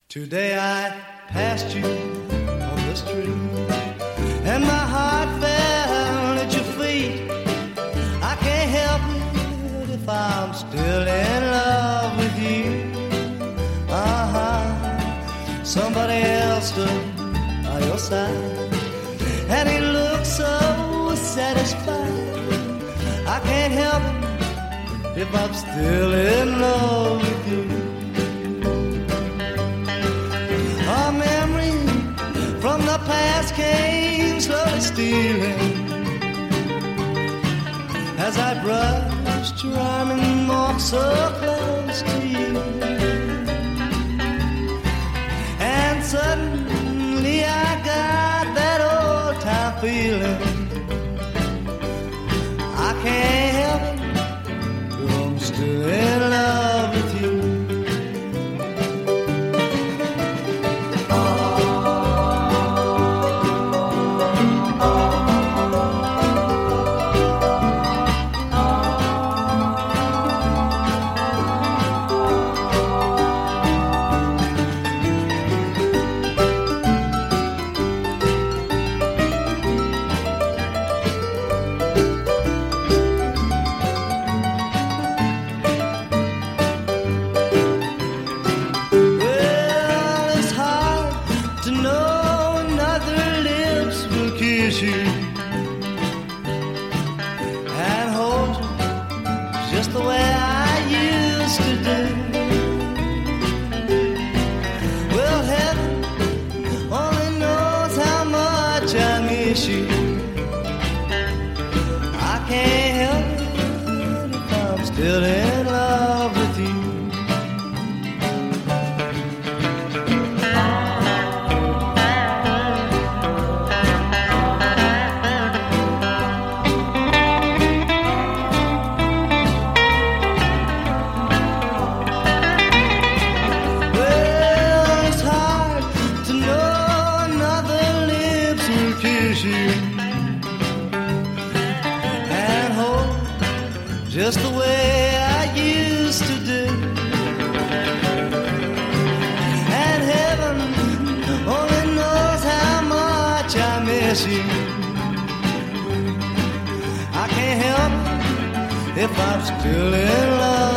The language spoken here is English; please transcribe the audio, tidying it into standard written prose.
Today I passed you on the street, and my heart fell at your feet. I can't help it if I'm still in love with you. Somebody else stood by your side, and he looked so satisfied. I can't help it if I'm still in love with you. A memory from the past came slowly stealing as I brushed your arm and walked so close to you. And suddenly I got that old time feeling. I can't help it, but I'm still in love with you. Still in love with you. Well, it's hard to know another lips will kiss you and hold just the way you. I can't help if I'm still in love.